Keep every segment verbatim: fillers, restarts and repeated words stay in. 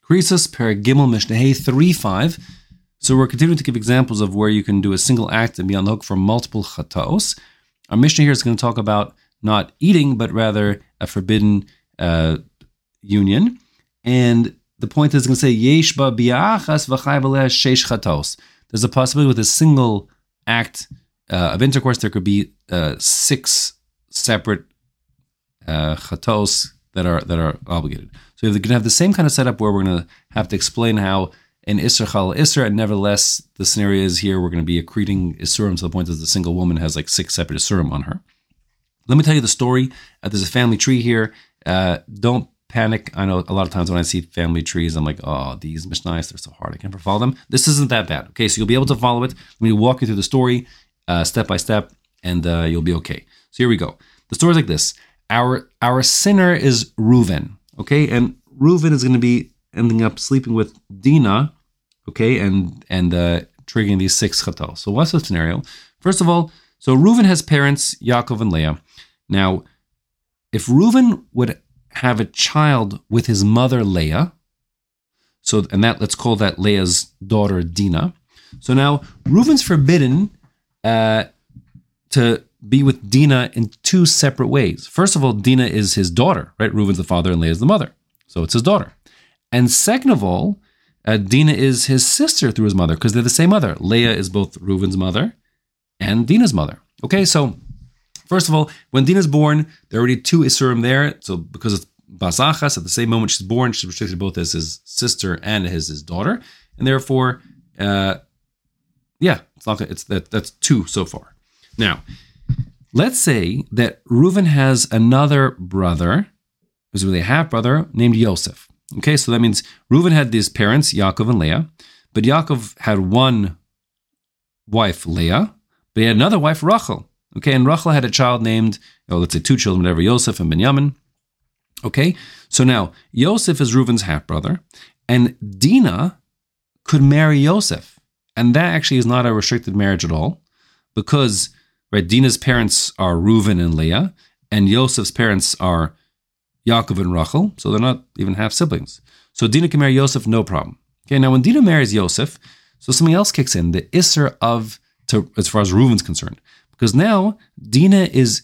Krisus per Gimel Mishnah three five. So we're continuing to give examples of where you can do a single act and be on the hook for multiple chatos. Our Mishnah here is going to talk about not eating, but rather a forbidden uh, union. And the point is going to say, Yesh ba bi'achas v'chayv aleh sheish chatos. There's a possibility with a single act uh, of intercourse, there could be uh, six separate uh, chatos that are that are obligated. So you're going to have the same kind of setup where we're going to have to explain how an Isser Chal Isser, and nevertheless, the scenario is here we're going to be accreting Isurim to the point that the single woman has like six separate Isurim on her. Let me tell you the story. Uh, there's a family tree here. Uh, don't panic. I know a lot of times when I see family trees, I'm like, oh, these Mishnayos, they're so hard. I can't ever follow them. This isn't that bad. Okay, so you'll be able to follow it. Let me walk you through the story uh, step by step, and uh, you'll be okay. So here we go. The story is like this. Our, our sinner is Reuven, okay? And Reuven is going to be ending up sleeping with Dinah, okay, and and uh, triggering these six chatos. So what's the scenario? First of all, so Reuven has parents, Yaakov and Leah. Now, if Reuven would have a child with his mother, Leah, so and that let's call that Leah's daughter, Dinah. So now Reuven's forbidden uh, to be with Dinah in two separate ways. First of all, Dinah is his daughter, right? Reuven's the father and Leah is the mother. So it's his daughter. And second of all, uh, Dinah is his sister through his mother because they're the same mother. Leah is both Reuven's mother and Dinah's mother. Okay, so first of all, when Dinah's born, there are already two Isurim there. So because it's Basachas, at the same moment she's born, she's restricted both as his sister and as his daughter. And therefore, uh, yeah, it's not it's that that's two so far. Now, let's say that Reuven has another brother, who's really a half-brother, named Yosef. Okay, so that means Reuven had these parents, Yaakov and Leah, but Yaakov had one wife, Leah, but he had another wife, Rachel. Okay, and Rachel had a child named, oh, let's say two children, whatever, Yosef and Binyamin. Okay, so now Yosef is Reuven's half-brother, and Dinah could marry Yosef, and that actually is not a restricted marriage at all, because right, Dinah's parents are Reuven and Leah, and Yosef's parents are Yaakov and Rachel, so they're not even half siblings. So Dinah can marry Yosef, no problem. Okay, now when Dinah marries Yosef, so something else kicks in, the Isser of, to, as far as Reuven's concerned, because now Dinah is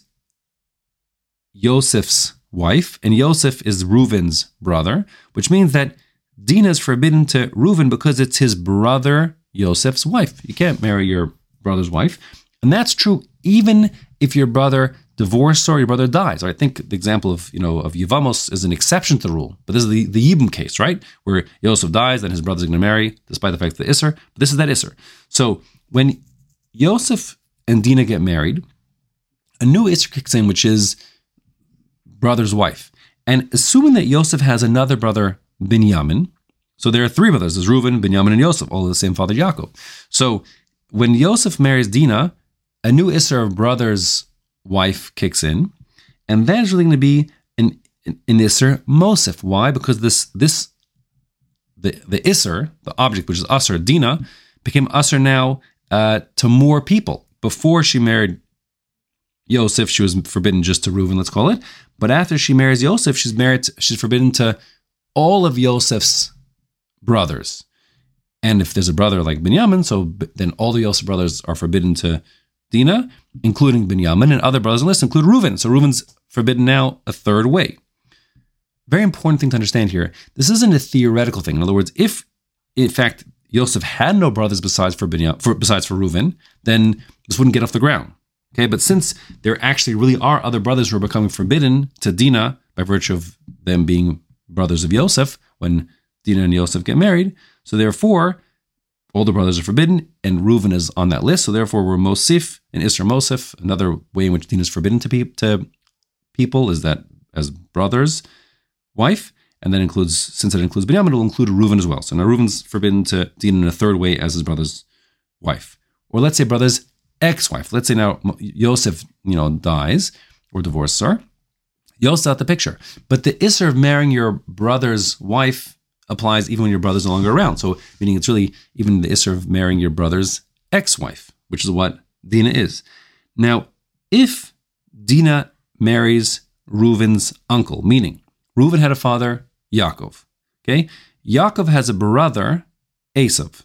Yosef's wife, and Yosef is Reuven's brother, which means that Dinah is forbidden to Reuven because it's his brother Yosef's wife. You can't marry your brother's wife, and that's true even if your brother divorced or your brother dies. I think the example of, you know, of Yevamos is an exception to the rule, but this is the, the Yibum case, right? Where Yosef dies, then his brother's going to marry, despite the fact that the Isser, but this is that Isser. So when Yosef and Dinah get married, a new Isser kicks in, which is brother's wife. And assuming that Yosef has another brother, Binyamin, so there are three brothers, there's Reuven, Binyamin, and Yosef, all of the same father, Yaakov. So when Yosef marries Dinah, a new Isser of brother's wife kicks in, and then it's really going to be an, an, an Isser Mosef. Why? Because this this the the Isser, the object which is Asr, Dinah, became Asr now uh, to more people. Before she married Yosef, she was forbidden just to Reuven, let's call it. But after she marries Yosef, she's married. To, she's forbidden to all of Yosef's brothers. And if there's a brother like Binyamin, so then all the Yosef brothers are forbidden to Dinah, including Binyamin, and other brothers on the list include Reuven. So Reuven's forbidden now a third way. Very important thing to understand here. This isn't a theoretical thing. In other words, if in fact Yosef had no brothers besides for Binyamin, for, besides for Reuven, then this wouldn't get off the ground. Okay, but since there actually really are other brothers who are becoming forbidden to Dinah by virtue of them being brothers of Yosef when Dinah and Yosef get married, so therefore all the brothers are forbidden, and Reuven is on that list. So therefore, we're Mosif and Isser Mosef. Another way in which Dinah is forbidden to, pe- to people is that as brother's wife, and that includes, since it includes Binyamin, it will include Reuven as well. So now Reuven's forbidden to Dinah in a third way as his brother's wife. Or let's say brother's ex-wife. Let's say now Yosef, you know, dies or divorces her. Yosef's out the picture. But the Isser of marrying your brother's wife applies even when your brother's no longer around. So meaning it's really even the Isser of marrying your brother's ex-wife, which is what Dinah is. Now, if Dinah marries Reuven's uncle, meaning Reuven had a father, Yaakov. Okay? Yaakov has a brother, Esav.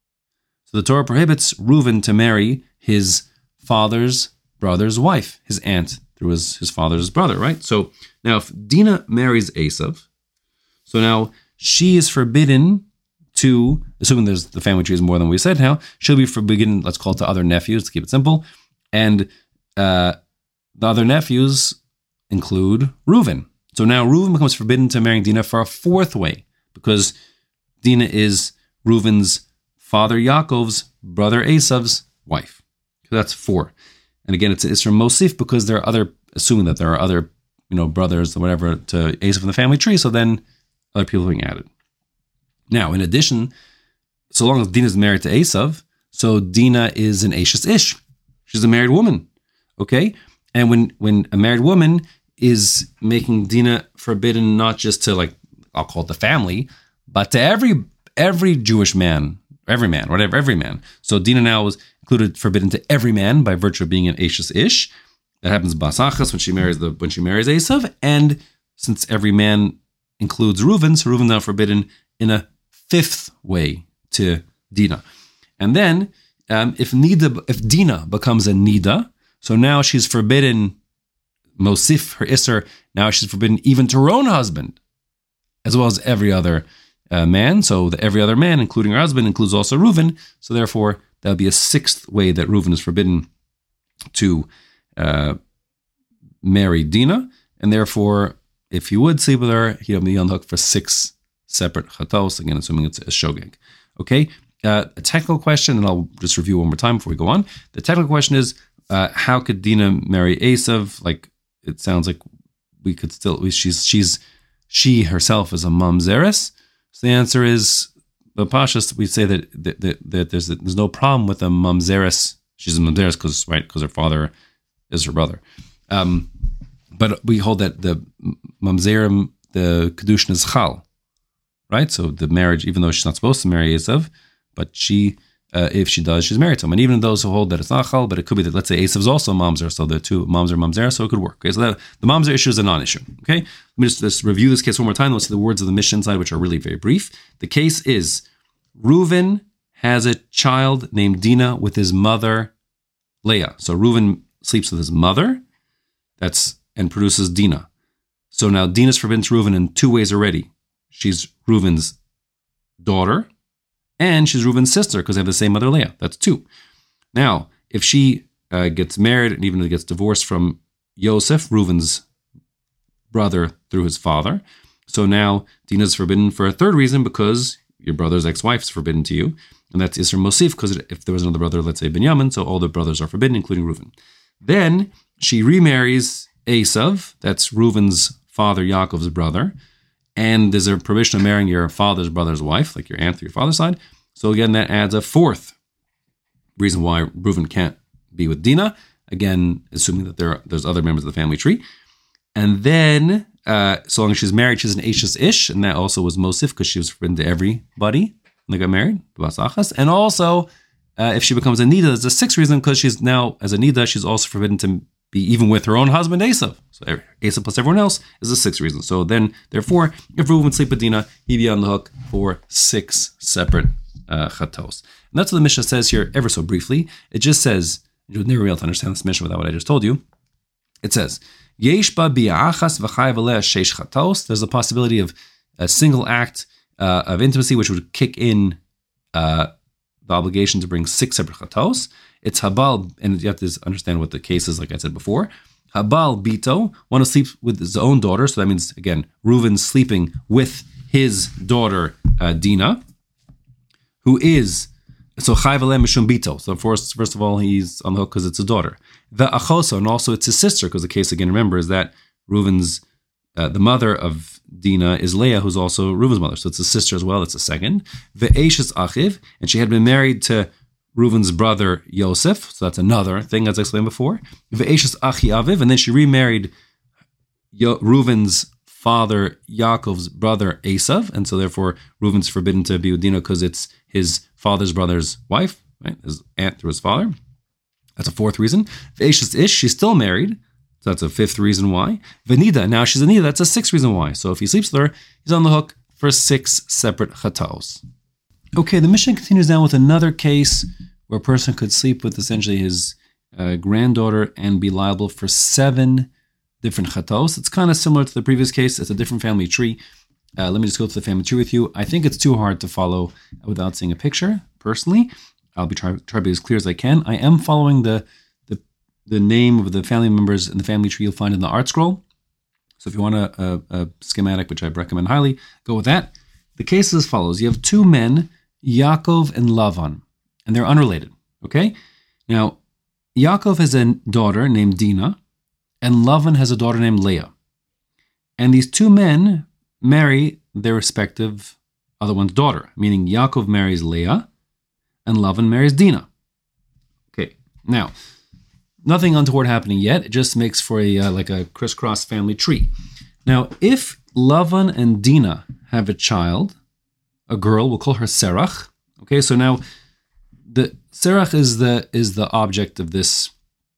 So the Torah prohibits Reuven to marry his father's brother's wife, his aunt, through his, his father's brother, right? So now if Dinah marries Esav, so now she is forbidden to, assuming there's the family tree is more than we said now, she'll be forbidden, let's call it to other nephews, to keep it simple. And uh, the other nephews include Reuven. So now Reuven becomes forbidden to marry Dinah for a fourth way, because Dinah is Reuven's father Yaakov's brother Esav's wife. So that's four. And again, it's it's from Mosif because there are other, assuming that there are other, you know, brothers or whatever to Esav in the family tree, so then other people are being added. Now, in addition, so long as Dinah is married to Esav, so Dinah is an Ashes Ish. She's a married woman, okay? And when when a married woman is making Dinah forbidden not just to, like, I'll call it the family, but to every every Jewish man, every man, whatever, every man. So Dinah now is included forbidden to every man by virtue of being an Ashes Ish. That happens Basachas when she marries the when she marries Esav, and since every man includes Reuven, so Reuven now forbidden in a fifth way to Dinah. And then um, if Nida, if Dinah becomes a Nida, so now she's forbidden Mosif, her Isser, now she's forbidden even to her own husband, as well as every other uh, man. So the, every other man, including her husband, includes also Reuven. So therefore, that would be a sixth way that Reuven is forbidden to uh, marry Dinah. And therefore, if he would sleep with her, he'll be on the hook for six separate chatos, again, assuming it's a shogeg. Okay, uh, a technical question, and I'll just review one more time before we go on. The technical question is, uh, how could Dinah marry Esav? Like, it sounds like we could still, she's, she's, she herself is a mamzeres. So the answer is, the Pashas, we say that, that, that, that there's there's no problem with a mamzeres. She's a mamzeres because, right, because her father is her brother. Um, but we hold that the mamzerim, the kedushin is chal. Right, so the marriage, even though she's not supposed to marry Esav, but she, uh, if she does, she's married to him. And even those who hold that it's not chal, but it could be that, let's say, Esav's also a mamzer, so the two moms are mamzer, so it could work. Okay, so that, the mamzer issue is a non-issue. Okay, let me just, just review this case one more time. Let's see the words of the Mishnah inside, which are really very brief. The case is Reuven has a child named Dinah with his mother Leah. So Reuven sleeps with his mother, that's and produces Dinah. So now Dinah's forbidden to Reuven in two ways already. She's Reuven's daughter, and she's Reuven's sister because they have the same mother, Leah. That's two. Now, if she uh, gets married and even gets divorced from Yosef, Reuven's brother through his father, so now Dinah's forbidden for a third reason because your brother's ex-wife is forbidden to you, and that's Isser Mosif because if there was another brother, let's say Binyamin, so all the brothers are forbidden, including Reuven. Then she remarries Esav, that's Reuven's father, Yaakov's brother, and there's a prohibition of marrying your father's brother's wife, like your aunt through your father's side. So again, that adds a fourth reason why Reuven can't be with Dinah. Again, assuming that there are, there's other members of the family tree. And then, uh, so long as she's married, she's an Ashes Ish, and that also was Mosif because she was forbidden to everybody when they got married. And also, uh, if she becomes a Nida, there's a sixth reason because she's now, as a Nida, she's also forbidden to be even with her own husband, Esav. So Esav plus everyone else is the sixth reason. So then, therefore, if Reuven would sleep with Dinah, he'd be on the hook for six separate uh, chatos. And that's what the Mishnah says here, ever so briefly. It just says, you would never be able to understand this Mishnah without what I just told you. It says, Yesh ba bi'achas v'chayav aleh sheish chatos. There's a possibility of a single act uh, of intimacy, which would kick in uh, the obligation to bring six separate chatos. It's Habal, and you have to understand what the case is, like I said before. Habal Bito, one who sleeps with his own daughter. So that means, again, Reuven's sleeping with his daughter, uh, Dinah, who is, so Chayv Aleh Mishum Bito. So first, first of all, he's on the hook because it's his daughter. The Achoso, and also it's his sister, because the case, again, remember, is that Reuven's, uh, the mother of Dinah is Leah, who's also Reuven's mother. So it's a sister as well. It's a second. The Ashes Achiv, and she had been married to Reuven's brother Yosef, so that's another thing as I explained before. Ve'eshes Achi Aviv, and then she remarried Yo- Reuven's father Yaakov's brother Esav, and so therefore Reuven's forbidden to be with Dinah because it's his father's brother's wife, right? His aunt through his father. That's a fourth reason. Ve'eshes Ish, she's still married, so that's a fifth reason why. Venida, now she's a Nida, that's a sixth reason why. So if he sleeps with her, he's on the hook for six separate chatos. Okay, the Mishnah continues now with another case where a person could sleep with essentially his uh, granddaughter and be liable for seven different chatos. It's kind of similar to the previous case. It's a different family tree. Uh, let me just go through the family tree with you. I think it's too hard to follow without seeing a picture, personally. I'll be trying try to be as clear as I can. I am following the, the the name of the family members in the family tree you'll find in the art scroll. So if you want a, a, a schematic, which I recommend highly, go with that. The case is as follows. You have two men, Yaakov and Lavan, and they're unrelated, okay? Now, Yaakov has a daughter named Dinah, and Lavan has a daughter named Leah. And these two men marry their respective other one's daughter, meaning Yaakov marries Leah, and Lavan marries Dinah. Okay, now, nothing untoward happening yet. It just makes for a uh, like a crisscross family tree. Now, if Lavan and Dinah have a child, a girl, we'll call her Serach. Okay, so now the Serach is the is the object of this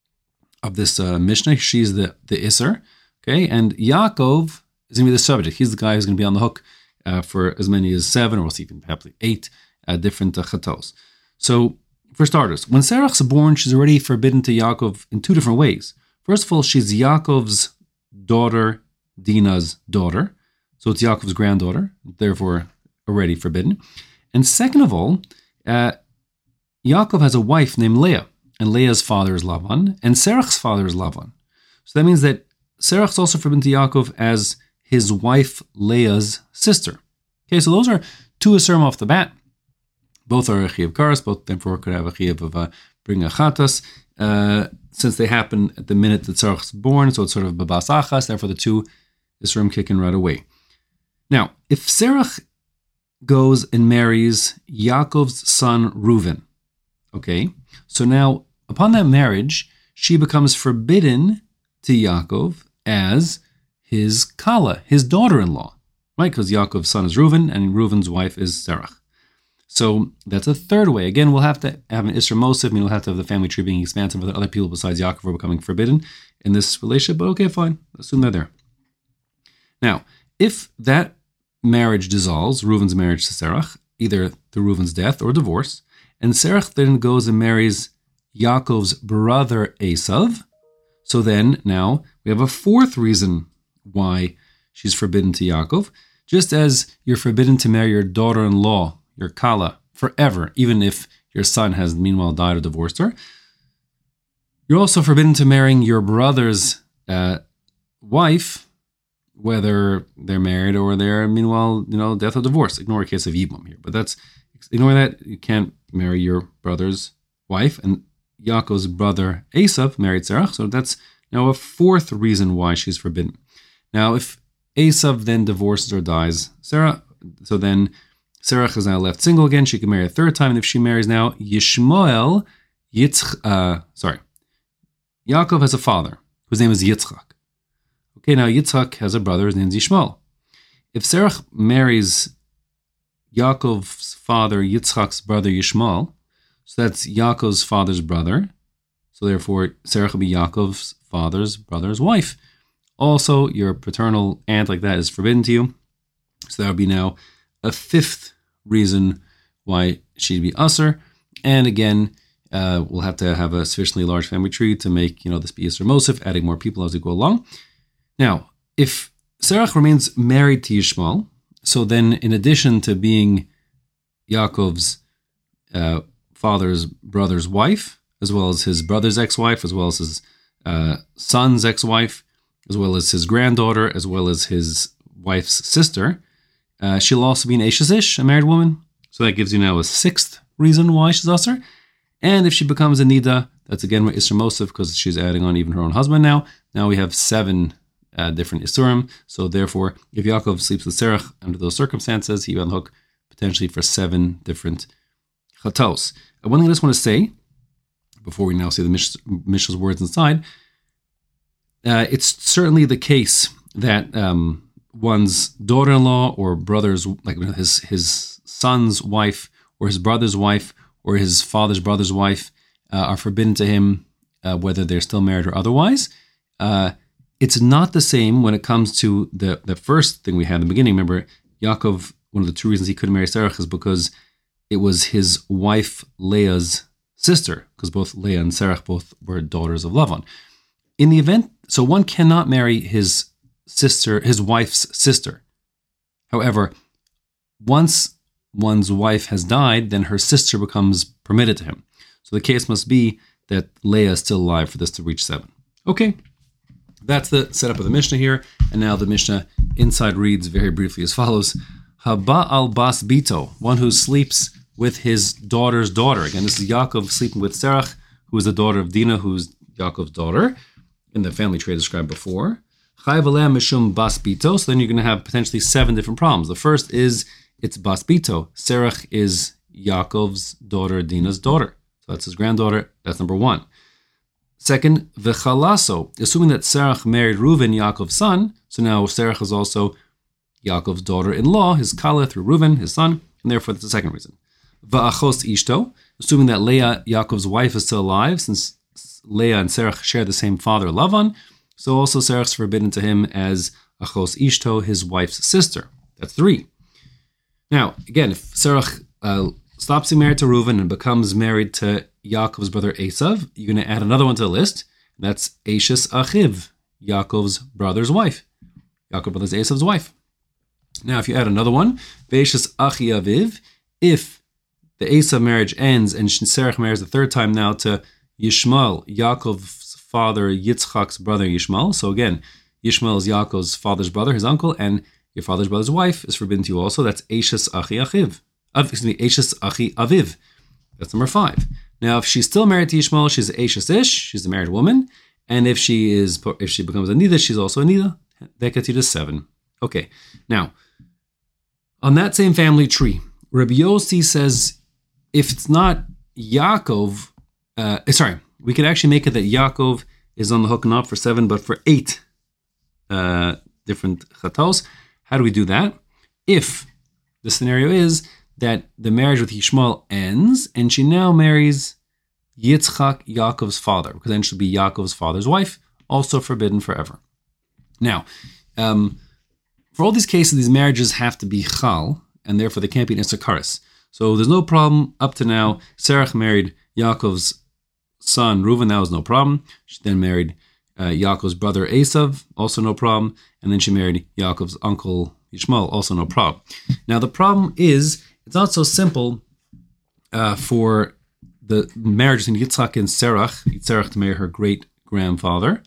of this uh, Mishnah. She's the the Isser. Okay, and Yaakov is going to be the subject. He's the guy who's going to be on the hook uh, for as many as seven, or even perhaps eight uh, different uh, chatos. So, for starters, when Serach's born, she's already forbidden to Yaakov in two different ways. First of all, she's Yaakov's daughter, Dinah's daughter. So it's Yaakov's granddaughter, therefore already forbidden. And second of all, uh, Yaakov has a wife named Leah, and Leah's father is Lavan, and Serach's father is Lavan. So that means that Serach's also forbidden to Yaakov as his wife Leah's sister. Okay, so those are two asurim off the bat. Both are a chiyuv karas, both therefore could have a chiyuv of uh, bring a chatas, uh, since they happen at the minute that Serach is born, so it's sort of babas achas, therefore the two isurim kick in right away. Now, if Serach goes and marries Yaakov's son Reuven, okay, so now upon that marriage, she becomes forbidden to Yaakov as his kala, his daughter-in-law, right? Because Yaakov's son is Reuven, and Reuven's wife is Serach. So that's a third way. Again, we'll have to have an Isra Mosif, I mean, we'll have to have the family tree being expansive with other people besides Yaakov are becoming forbidden in this relationship, but okay, fine. Assume they're there. Now, if that marriage dissolves, Reuven's marriage to Serach, either through Reuven's death or divorce, and Serach then goes and marries Yaakov's brother Esav, so then now we have a fourth reason why she's forbidden to Yaakov, just as you're forbidden to marry your daughter-in-law, your kala, forever, even if your son has meanwhile died or divorced her. You're also forbidden to marrying your brother's uh, wife, whether they're married or they're meanwhile, you know, death or divorce. Ignore a case of Yibam here, but that's, ignore that. You can't marry your brother's wife, and Yaakov's brother Esav married Serach, so that's now a fourth reason why she's forbidden. Now, if Esav then divorces or dies Sarah, so then Serach is now left single again. She can marry a third time, and if she marries now Yishmael, Yitzch, uh, sorry, Yaakov has a father whose name is Yitzchak. Okay, now Yitzchak has a brother, his name is Yishmael. If Serach marries Yaakov's father, Yitzchak's brother Yishmael, so that's Yaakov's father's brother, so therefore Serach will be Yaakov's father's brother's wife. Also, your paternal aunt like that is forbidden to you. So that would be now a fifth reason why she'd be usher. And again, uh, we'll have to have a sufficiently large family tree to make, you know, this be Yisr Mosif, adding more people as we go along. Now, if Serach remains married to Yishmael, so then in addition to being Yaakov's uh, father's brother's wife, as well as his brother's ex-wife, as well as his uh, son's ex-wife, as well as his granddaughter, as well as his wife's sister, uh, she'll also be an Eishes Ish, a married woman. So that gives you now a sixth reason why she's usher. And if she becomes a Nida, that's again with Isra Mosif, because she's adding on even her own husband now. Now we have seven uh, different Isurim. So therefore, if Yaakov sleeps with Serach under those circumstances, he will on the hook potentially for seven different chatos. Uh, one thing I just want to say, before we now see the Mish- Mishnah's words inside, uh, it's certainly the case that um, one's daughter-in-law or brother's, like his his son's wife or his brother's wife or his father's brother's wife uh, are forbidden to him, uh, whether they're still married or otherwise. Uh, it's not the same when it comes to the, the first thing we had in the beginning. Remember, Yaakov, one of the two reasons he couldn't marry Serach is because it was his wife Leah's sister, because both Leah and Serach both were daughters of Lavan. In the event, so one cannot marry his sister, his wife's sister. However, once one's wife has died, then her sister becomes permitted to him. So the case must be that Leah is still alive for this to reach seven. Okay, that's the setup of the Mishnah here. And now the Mishnah inside reads very briefly as follows. Haba al bas bito, one who sleeps with his daughter's daughter. Again, this is Yaakov sleeping with Serach, who is the daughter of Dinah, who's Yaakov's daughter, in the family tree described before. Chayv aleh mishum bas bito, so then you're going to have potentially seven different problems. The first is it's bas bito. Serach is Yaakov's daughter, Dinah's daughter. So that's his granddaughter. That's number one. Second, v'chalaso, assuming that Serach married Reuven, Yaakov's son, so now Serach is also Yaakov's daughter-in-law, his kala through Reuven, his son, and therefore that's the second reason. Va'achos ishto, assuming that Leah, Yaakov's wife, is still alive, since Leah and Serach share the same father, Lavan, so also Serach's forbidden to him as achos ishto, his wife's sister. That's three. Now, again, if Serach uh, stops being married to Reuven and becomes married to Yaakov's brother Esav, you're going to add another one to the list. That's Eshes Achiv, Yaakov's brother's wife. Yaakov's brother's Esav's wife. Now, if you add another one, Ve'eshes Achi Aviv, if the Esav marriage ends and Serach marries the third time now to Yishmael, Yaakov's father, Yitzchak's brother Yishmael. So again, Yishmael is Yaakov's father's brother, his uncle, and your father's brother's wife is forbidden to you also. That's Eshes Achi Achiv. Excuse me, Eshes Achi Aviv. That's number five. Now, if she's still married to Yishmael, she's Eshes Ish, she's a married woman. And if she is, if she becomes a Nida, she's also a Nida. That gets you to seven. Okay. Now, on that same family tree, Rabbi Yossi says, if it's not Yaakov, uh, sorry, we could actually make it that Yaakov is on the hook not for seven, but for eight uh, different chatos. How do we do that? If the scenario is that the marriage with Yishmael ends and she now marries Yitzchak, Yaakov's father, because then she'll be Yaakov's father's wife, also forbidden forever. Now, um, for all these cases, these marriages have to be chal, and therefore they can't be an isakaris. So there's no problem up to now. Serach married Yaakov's son Reuven, that was no problem. She then married uh, Yaakov's brother Esav, also no problem. And then she married Yaakov's uncle Yishmael, also no problem. Now the problem is, it's not so simple uh, for the marriage between Yitzchak and Serach, Serach to marry her great-grandfather,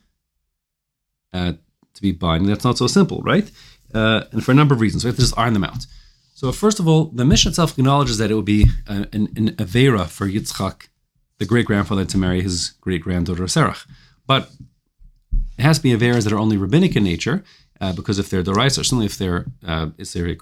uh, to be binding. That's not so simple, right? Uh, and for a number of reasons. We have to just iron them out. So first of all, the Mishnah itself acknowledges that it would be uh, an, an avera for Yitzchak, the great-grandfather, to marry his great-granddaughter Serach. But it has to be averas that are only rabbinic in nature, uh, because if they're doraisa, or certainly if they're uh, isure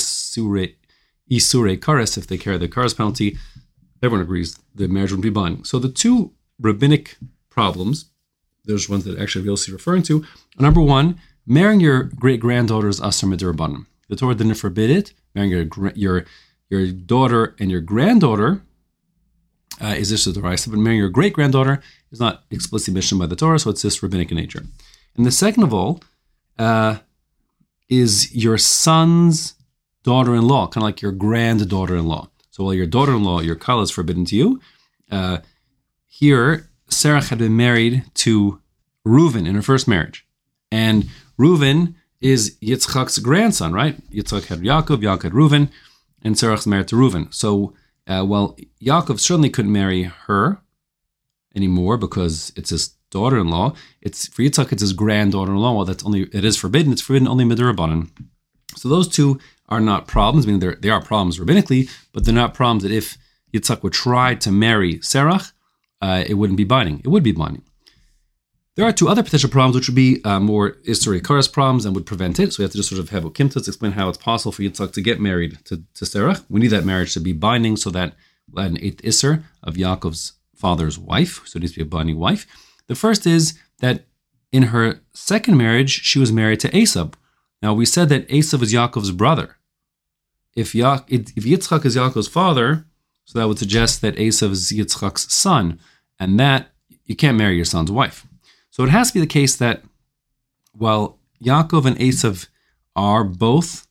kares, if they carry the kares penalty, everyone agrees the marriage wouldn't be binding. So the two rabbinic problems, those ones that actually Yossi is referring to, are number one, marrying your great-granddaughter is asar midirabanan. The Torah didn't forbid it. Marrying your your your daughter and your granddaughter uh, is just a doraisa, but marrying your great-granddaughter is not explicitly mentioned by the Torah, so it's just rabbinic in nature. And the second of all uh, is your son's daughter-in-law, kind of like your granddaughter-in-law. So while your daughter-in-law, your kala, is forbidden to you, uh, here Serach had been married to Reuven in her first marriage, and Reuven is Yitzchak's grandson, right? Yitzchak had Yaakov, Yaakov had Reuven, and Serach's married to Reuven. So uh, while Yaakov certainly couldn't marry her anymore because it's his daughter-in-law, it's for Yitzchak it's his granddaughter-in-law. Well, that's only it is forbidden. It's forbidden only midirabanan. So those two are not problems. I mean, they are problems rabbinically, but they're not problems that if Yitzchak would try to marry Serach, uh, it wouldn't be binding. It would be binding. There are two other potential problems, which would be uh, more Isuri Karas problems and would prevent it. So we have to just sort of have Okimtas explain how it's possible for Yitzchak to get married to, to Serach. We need that marriage to be binding so that we'll add an eighth Isser of Yaakov's father's wife. So it needs to be a binding wife. The first is that in her second marriage, she was married to Esav. Now we said that Esav is Yaakov's brother. If, ya- if Yitzchak is Yaakov's father, so that would suggest that Esav is Yitzchak's son. And that, you can't marry your son's wife. So it has to be the case that while Yaakov and Esav are both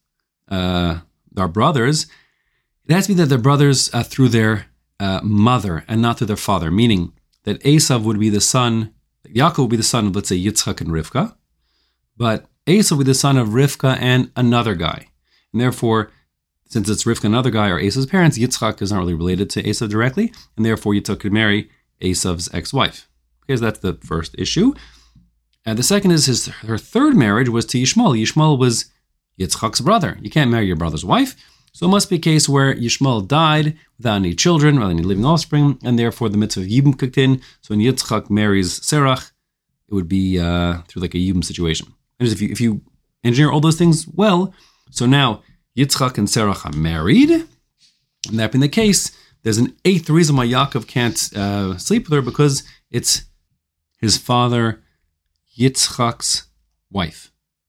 uh, are brothers, it has to be that they're brothers uh, through their uh, mother and not through their father, meaning that Esav would be the son, Yaakov would be the son of, let's say, Yitzchak and Rivka, but Esav would be the son of Rivka and another guy. And therefore, since it's Rivka and another guy are Esav's parents, Yitzchak is not really related to Esav directly, and therefore Yitzchak could marry Esav's ex-wife. Okay, so that's the first issue. And the second is his her third marriage was to Yishmael. Yishmael was Yitzchak's brother. You can't marry your brother's wife. So it must be a case where Yishmael died without any children, without any living offspring, and therefore the mitzvah of Yibum kicked in. So when Yitzchak marries Serach, it would be uh, through like a Yibum situation. And if you, if you engineer all those things well, so now Yitzchak and Serach are married, and that being the case, there's an eighth reason why Yaakov can't uh, sleep with her, because it's his father Yitzchak's wife.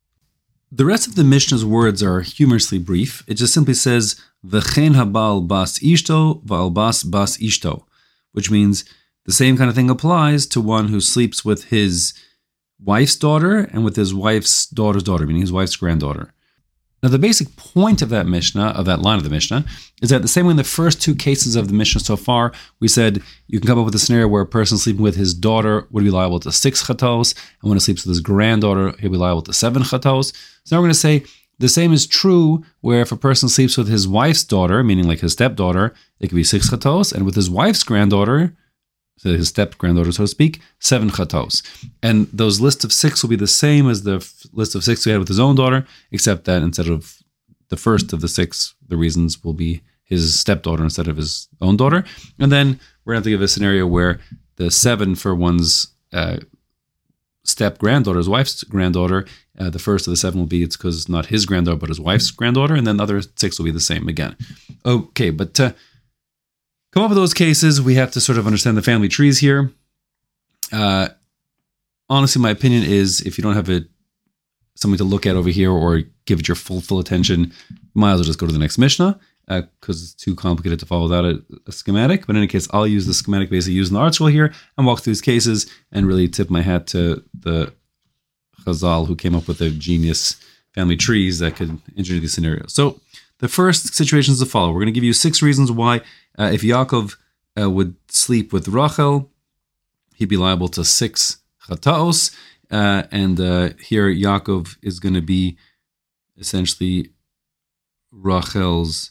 The rest of the Mishnah's words are humorously brief. It just simply says, V'chein habal bas ishto v'al bas bas ishto, which means the same kind of thing applies to one who sleeps with his wife's daughter and with his wife's daughter's daughter, meaning his wife's granddaughter. Now, the basic point of that Mishnah, of that line of the Mishnah, is that the same way in the first two cases of the Mishnah so far, we said you can come up with a scenario where a person sleeping with his daughter would be liable to six chatos, and when he sleeps with his granddaughter, he'll be liable to seven chatos. So now we're going to say the same is true where if a person sleeps with his wife's daughter, meaning like his stepdaughter, it could be six chatos, and with his wife's granddaughter, so his step-granddaughter, so to speak, seven chatos. And those lists of six will be the same as the f- list of six we had with his own daughter, except that instead of the first of the six, the reasons will be his stepdaughter instead of his own daughter. And then we're going to have to give a scenario where the seven for one's uh, step-granddaughter, his wife's granddaughter, uh, the first of the seven will be, it's because not his granddaughter, but his wife's granddaughter, and then the other six will be the same again. Okay, but to come up with those cases, we have to sort of understand the family trees here. Uh, honestly, my opinion is if you don't have it, something to look at over here or give it your full, full attention, you might as well just go to the next Mishnah because uh, it's too complicated to follow without a, a schematic. But in any case, I'll use the schematic basically used in the article here and walk through these cases and really tip my hat to the Chazal who came up with the genius family trees that could engineer these scenarios. So the first situation is the following. We're going to give you six reasons why uh, if Yaakov uh, would sleep with Rachel, he'd be liable to six chataos. Uh, and uh, here Yaakov is going to be essentially Rachel's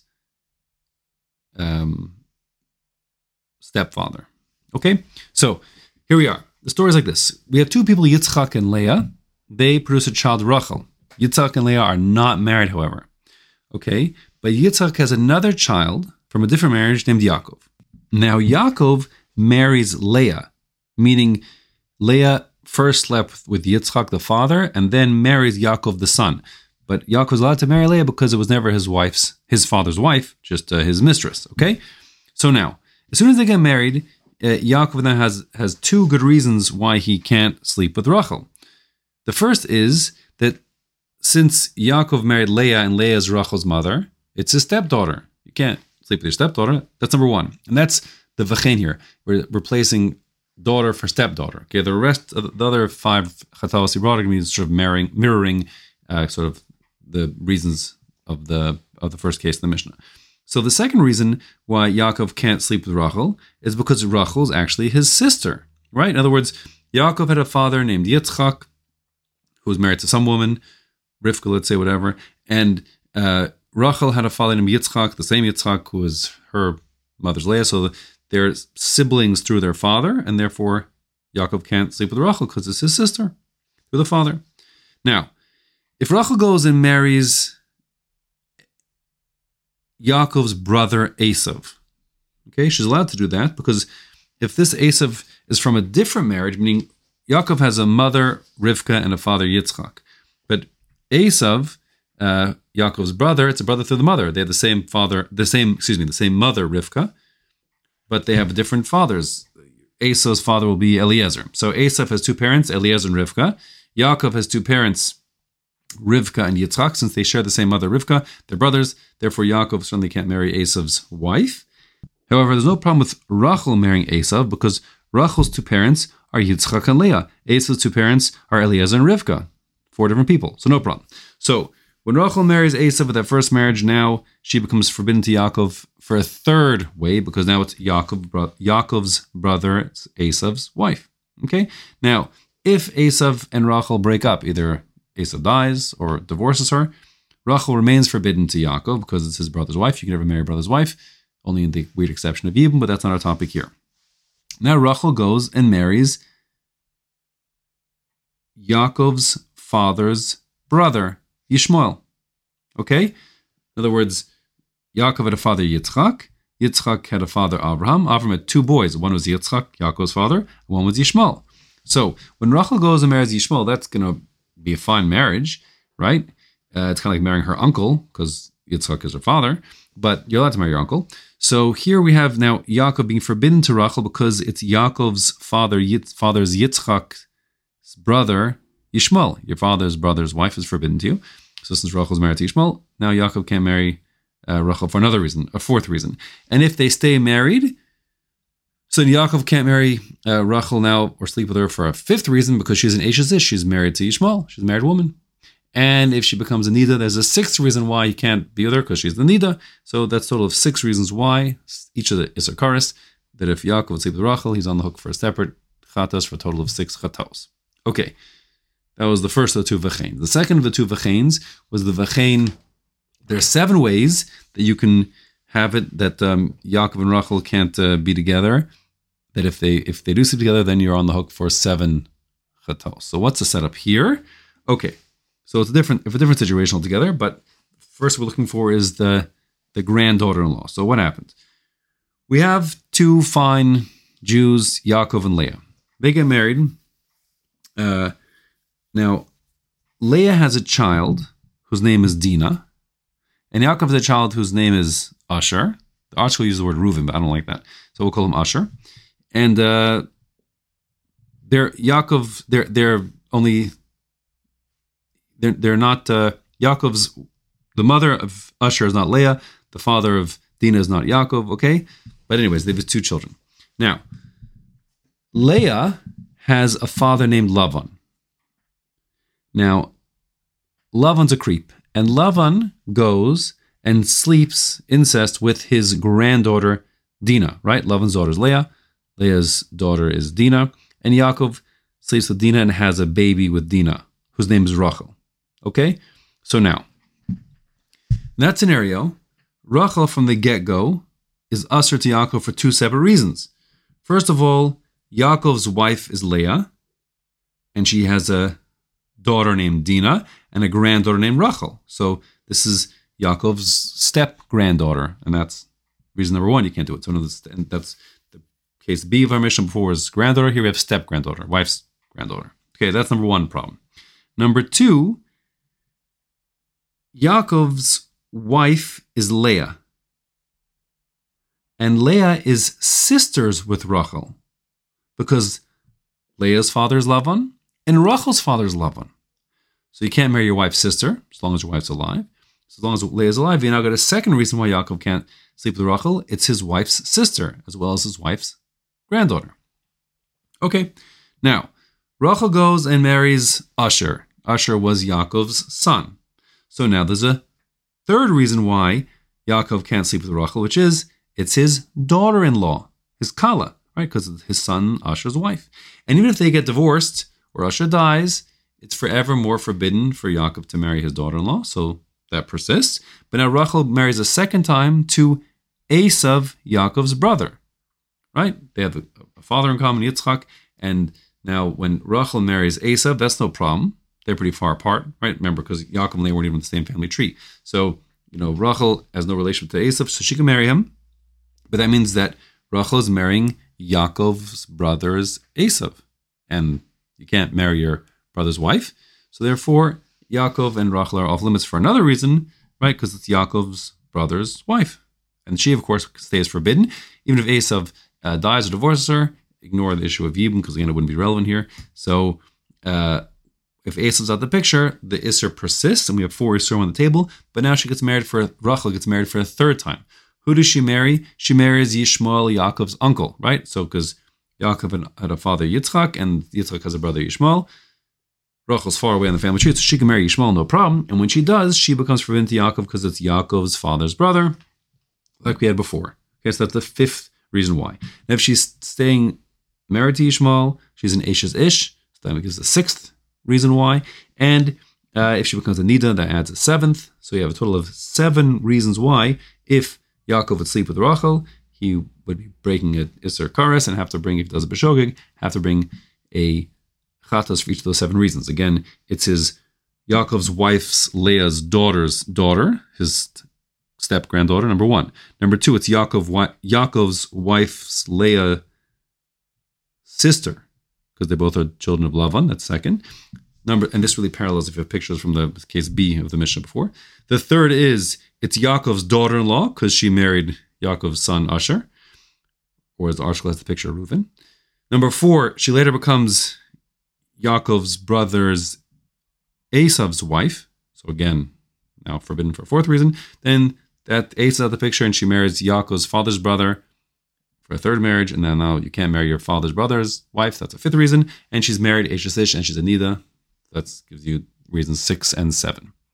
um, stepfather. Okay? So here we are. The story is like this. We have two people, Yitzchak and Leah. They produce a child, Rachel. Yitzchak and Leah are not married, however. Okay? But Yitzchak has another child from a different marriage named Yaakov. Now Yaakov marries Leah, meaning Leah first slept with Yitzchak the father and then marries Yaakov the son. But Yaakov was allowed to marry Leah because it was never his wife's, his father's wife, just uh, his mistress. Okay? So now, as soon as they get married, uh, Yaakov then has, has two good reasons why he can't sleep with Rachel. The first is that since Yaakov married Leah and Leah is Rachel's mother, it's his stepdaughter. You can't sleep with your stepdaughter. That's number one. And that's the v'chein here. We're replacing daughter for stepdaughter. Okay, the rest of the other five chataos he brought are going to be sort of mirroring, mirroring uh, sort of the reasons of the of the first case in the Mishnah. So the second reason why Yaakov can't sleep with Rachel is because Rachel is actually his sister, right? In other words, Yaakov had a father named Yitzchak, who was married to some woman, Rivka, let's say, whatever, and uh, Rachel had a father named Yitzchak, the same Yitzchak who was her mother's Leah, so they're siblings through their father, and therefore Yaakov can't sleep with Rachel because it's his sister through the father. Now, if Rachel goes and marries Yaakov's brother Esav, okay, she's allowed to do that because if this Esav is from a different marriage, meaning Yaakov has a mother, Rivka, and a father, Yitzchak, but Esav, uh, Yaakov's brother, it's a brother through the mother. They have the same father, the same, excuse me, the same mother, Rivka, but they have different fathers. Esav's father will be Eliezer. So Esav has two parents, Eliezer and Rivka. Yaakov has two parents, Rivka and Yitzchak. Since they share the same mother, Rivka, they're brothers. Therefore, Yaakov certainly can't marry Esav's wife. However, there's no problem with Rachel marrying Esav because Rachel's two parents are Yitzchak and Leah. Esav's two parents are Eliezer and Rivka. Four different people, so no problem. So When Rachel marries Esav with that first marriage, now she becomes forbidden to Yaakov for a third way, because now it's Yaakov, Yaakov's brother, Esav's wife. Okay? Now, if Esav and Rachel break up, either Esav dies or divorces her, Rachel remains forbidden to Yaakov because it's his brother's wife. You can never marry a brother's wife, only in the weird exception of Yibum, but that's not our topic here. Now Rachel goes and marries Yaakov's father's brother, Yishmael. Okay? In other words, Yaakov had a father, Yitzchak. Yitzchak had a father, Abraham. Abraham had two boys. One was Yitzchak, Yaakov's father. One was Yishmael. So when Rachel goes and marries Yishmael, that's going to be a fine marriage, right? Uh, it's kind of like marrying her uncle, because Yitzchak is her father, but you're allowed to marry your uncle. So here we have now Yaakov being forbidden to Rachel because it's Yaakov's father, Yitz, father's Yitzchak's brother, Yishmael. Your father's brother's wife is forbidden to you. So since Rachel is married to Yishmael, now Yaakov can't marry uh, Rachel for another reason, a fourth reason. And if they stay married, so Yaakov can't marry uh, Rachel now or sleep with her for a fifth reason, because she's an Eshes Ish. She's married to Yishmael. She's a married woman. And if she becomes a Nida, there's a sixth reason why he can't be with her, because she's the Nida. So that's a total of six reasons why, each of the Isser Kares, that if Yaakov would sleep with Rachel, he's on the hook for a separate Chatas for a total of six Chatos. Okay, that was the first of the two Vachains. The second of the two Vachains was the Vachain. There are seven ways that you can have it that um, Yaakov and Rachel can't uh, be together. That if they if they do sleep together, then you're on the hook for seven Chatos. So what's the setup here? Okay. So it's a different, if a different situation altogether, but first we're looking for is the, the granddaughter-in-law. So what happened? We have two fine Jews, Yaakov and Leah. They get married. Uh, now, Leah has a child whose name is Dinah, and Yaakov has a child whose name is Asher. The article uses the word Reuven, but I don't like that, so we'll call him Asher. And uh, they're Yaakov. They're they're only. They're, they're not, uh, Yaakov's, the mother of Asher is not Leah, the father of Dinah is not Yaakov, okay? But anyways, they have two children. Now, Leah has a father named Lavan. Now, Lavan's a creep, and Lavan goes and sleeps incest with his granddaughter, Dinah, right? Lavan's daughter is Leah, Leah's daughter is Dinah, and Yaakov sleeps with Dinah and has a baby with Dinah, whose name is Rachel. Okay, so now, in that scenario, Rachel from the get-go is usher to Yaakov for two separate reasons. First of all, Yaakov's wife is Leah, and she has a daughter named Dinah and a granddaughter named Rachel. So this is Yaakov's step-granddaughter, and that's reason number one, you can't do it. So and that's the case B of our mission. Before was granddaughter, here we have step-granddaughter, wife's granddaughter. Okay, that's number one problem. Number two, Yaakov's wife is Leah. And Leah is sisters with Rachel, because Leah's father is Lavan and Rachel's father is Lavan. So you can't marry your wife's sister as long as your wife's alive. So as long as Leah is alive, you now got a second reason why Yaakov can't sleep with Rachel. It's his wife's sister as well as his wife's granddaughter. Okay, now Rachel goes and marries Asher. Asher was Yaakov's son. So now there's a third reason why Yaakov can't sleep with Rachel, which is it's his daughter-in-law, his Kala, right? Because it's his son Asher's wife. And even if they get divorced or Asher dies, it's forever more forbidden for Yaakov to marry his daughter-in-law. So that persists. But now Rachel marries a second time to Esav, Yaakov's brother, right? They have a, a father in common, Yitzchak. And now when Rachel marries Esav, that's no problem. They're pretty far apart, right? Remember, because Yaakov and Leah weren't even in the same family tree. So, you know, Rachel has no relation to Esav, so she can marry him. But that means that Rachel is marrying Yaakov's brother's Esav. And you can't marry your brother's wife. So therefore, Yaakov and Rachel are off limits for another reason, right? Because it's Yaakov's brother's wife. And she, of course, stays forbidden. Even if Esav uh, dies or divorces her, ignore the issue of Yibum, because again, it wouldn't be relevant here. So, uh, if Esav's out the picture, the Isser persists, and we have four Isser on the table, but now she gets married for, Rachel gets married for a third time. Who does she marry? She marries Yishmael, Yaakov's uncle, right? So, because Yaakov had a father Yitzchak, and Yitzchak has a brother Yishmael. Rachel's far away on the family tree, so she can marry Yishmael, no problem. And when she does, she becomes forbidden to Yaakov because it's Yaakov's father's brother, like we had before. Okay, so that's the fifth reason why. And if she's staying married to Yishmael, she's an Eshes Ish, so that gives the sixth reason why. And uh, if she becomes a Nida, that adds a seventh. So you have a total of seven reasons why, if Yaakov would sleep with Rachel, he would be breaking an Isser Kares and have to bring, if he does a Beshogeg, have to bring a Chatas for each of those seven reasons. Again, it's his Yaakov's wife's Leah's daughter's daughter, his step granddaughter, number one. Number two, it's Yaakov, Yaakov's wife's Leah sister, because they both are children of Lavan. That's second. Number, and this really parallels if you have pictures from the case B of the Mishnah before. The third is it's Yaakov's daughter-in-law, because she married Yaakov's son Asher, or as Arshkel has the picture of Reuven. Number four, she later becomes Yaakov's brother's Esav's wife. So again, now forbidden for a fourth reason. Then that Esav the picture, and she marries Yaakov's father's brother for a third marriage, and then now you can't marry your father's brother's wife. That's a fifth reason. And she's married Eshes Ish, and she's a Nida. That gives you reasons six and seven.